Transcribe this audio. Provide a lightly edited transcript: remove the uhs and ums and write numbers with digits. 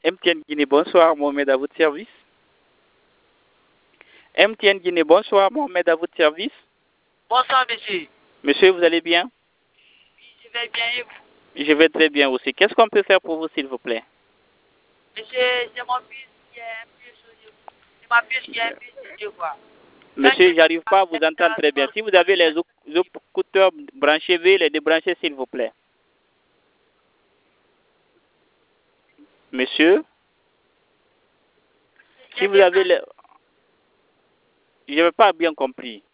MTN Guinée, bonsoir, Mohamed à votre service. MTN Guinée, bonsoir, Mohamed à votre service. Bonsoir, monsieur. Monsieur, vous allez bien? Oui, je vais bien et vous? Je vais très bien aussi. Qu'est-ce qu'on peut faire pour vous, s'il vous plaît? Monsieur, c'est mon fils qui est un peu chaud. C'est ma fille qui est un peu chaud, quoi. Monsieur, j'arrive pas à vous entendre très bien. Si vous avez les écouteurs branchés, veuillez les débrancher, s'il vous plaît. Monsieur, si vous avez les... Je n'ai pas bien compris.